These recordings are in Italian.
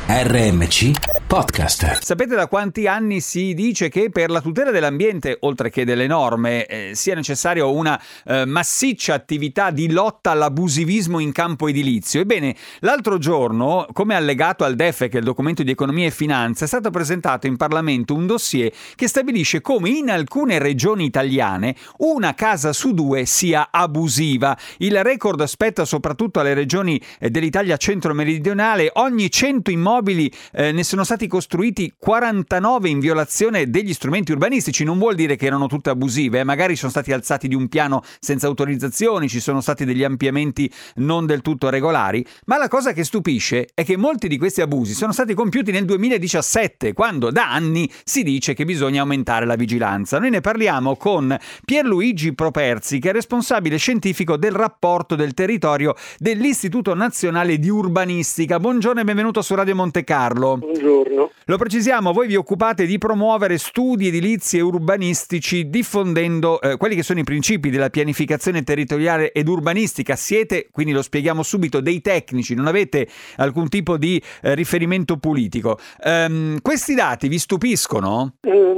RMC Podcast. Sapete da quanti anni si dice che per la tutela dell'ambiente, oltre che delle norme, sia necessario una massiccia attività di lotta all'abusivismo in campo edilizio? Ebbene, l'altro giorno, come allegato al DEF, che è il documento di economia e finanza, è stato presentato in Parlamento un dossier che stabilisce come in alcune regioni italiane una casa su due sia abusiva. Il record spetta soprattutto alle regioni dell'Italia centro-meridionale. Ogni 100 immobili ne sono stati costruiti 49 in violazione degli strumenti urbanistici. Non vuol dire che erano tutte abusive, magari sono stati alzati di un piano senza autorizzazioni, ci sono stati degli ampliamenti non del tutto regolari, ma la cosa che stupisce è che molti di questi abusi sono stati compiuti nel 2017, quando da anni si dice che bisogna aumentare la vigilanza. Noi ne parliamo con Pierluigi Properzi, che è responsabile scientifico del rapporto del territorio dell'Istituto Nazionale di Urbanistica. Buongiorno e benvenuto su Radio Monte Carlo. Buongiorno. Lo precisiamo, voi vi occupate di promuovere studi edilizi e urbanistici diffondendo quelli che sono i principi della pianificazione territoriale ed urbanistica. Siete, quindi lo spieghiamo subito, dei tecnici, non avete alcun tipo di riferimento politico. Questi dati vi stupiscono?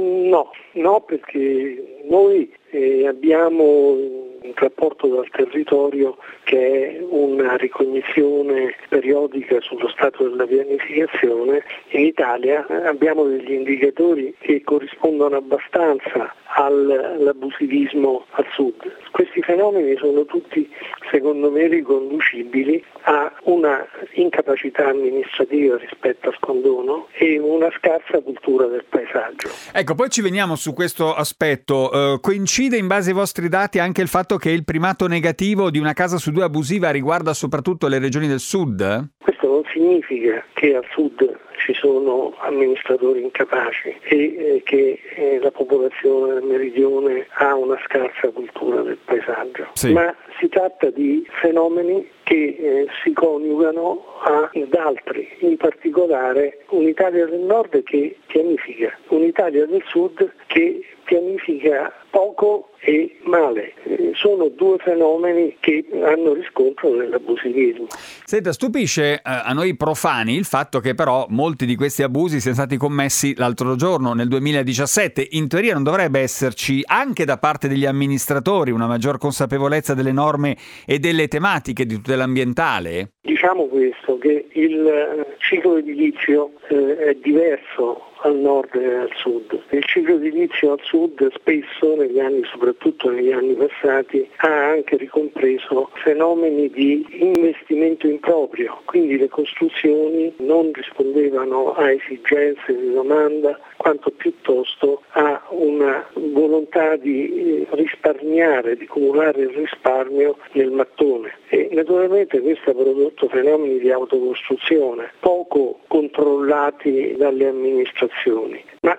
No, perché noi abbiamo un rapporto dal territorio che è una ricognizione periodica sullo stato della pianificazione. In Italia abbiamo degli indicatori che corrispondono abbastanza all'abusivismo al sud. Questi fenomeni sono tutti, secondo me, riconducibili a una incapacità amministrativa rispetto al condono e una scarsa cultura del paesaggio. Ecco, poi ci veniamo su questo aspetto. Coincide in base ai vostri dati anche il fatto che il primato negativo di una casa su due abusiva riguarda soprattutto le regioni del sud? Questo non significa che al sud ci sono amministratori incapaci e che la popolazione del meridione ha una scarsa cultura del paesaggio, sì. Ma si tratta di fenomeni che si coniugano ad altri, in particolare un'Italia del nord che pianifica, un'Italia del sud che pianifica poco e male. Sono due fenomeni che hanno riscontro nell'abusivismo. Senta, stupisce a noi profani il fatto che però molti di questi abusi siano stati commessi l'altro giorno, nel 2017. In teoria non dovrebbe esserci anche da parte degli amministratori una maggior consapevolezza delle norme e delle tematiche di tutela ambientale? Diciamo questo, che il ciclo edilizio è diverso al nord e al sud. Il ciclo edilizio al sud spesso soprattutto negli anni passati, ha anche ricompreso fenomeni di investimento improprio, quindi le costruzioni non rispondevano a esigenze di domanda quanto piuttosto a una volontà di risparmiare, di cumulare il risparmio nel mattone. E naturalmente questo ha prodotto fenomeni di autocostruzione poco controllati dalle amministrazioni. Ma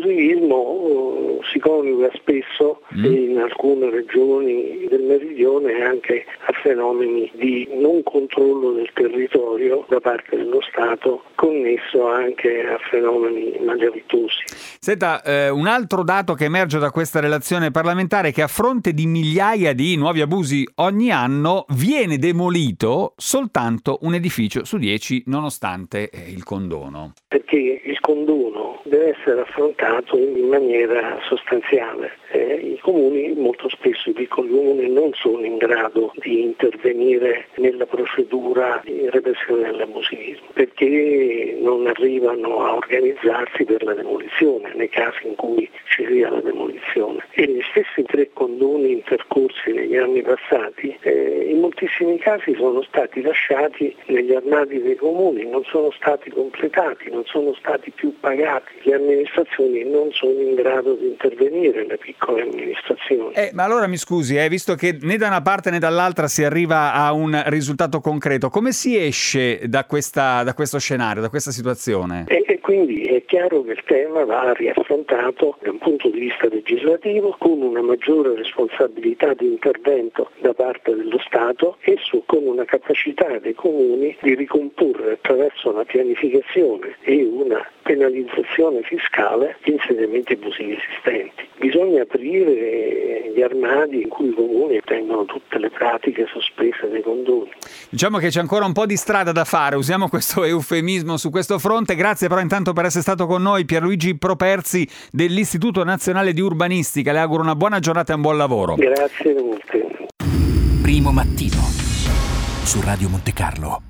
l'abusivismo si coniuga spesso in alcune regioni del meridione anche a fenomeni di non controllo del territorio da parte dello Stato, connesso anche a fenomeni malavitosi. Senta, un altro dato che emerge da questa relazione parlamentare è che a fronte di migliaia di nuovi abusi ogni anno viene demolito soltanto un edificio su 10 nonostante il condono. Perché il condono deve essere affrontato in maniera sostanziale. I comuni, molto spesso i piccoli comuni, non sono in grado di intervenire nella procedura di repressione dell'abusivismo perché non arrivano a organizzarsi per la demolizione nei casi in cui ci sia la demolizione. E gli stessi 3 condoni intercorsi negli anni passati in moltissimi casi sono stati lasciati negli armadi dei comuni, non sono stati completati, non sono stati più pagati. Le amministrazioni non sono in grado di intervenire, le piccole amministrazioni. Ma allora mi scusi, visto che né da una parte né dall'altra si arriva a un risultato concreto, come si esce da questo scenario, da questa situazione? quindi è chiaro che il tema va riaffrontato da un punto di vista legislativo, con una maggiore responsabilità di intervento da parte dello Stato e con una capacità dei comuni di ricomporre attraverso una pianificazione e una penalizzazione fiscale gli insediamenti abusivi esistenti. Bisogna aprire gli armadi in cui i comuni tengono tutte le pratiche sospese dei condoni. Diciamo che c'è ancora un po' di strada da fare, usiamo questo eufemismo su questo fronte. Grazie però intanto per essere stato con noi, Pierluigi Properzi dell'Istituto Nazionale di Urbanistica. Le auguro una buona giornata e un buon lavoro. Grazie molte. Primo Mattino su Radio Monte Carlo.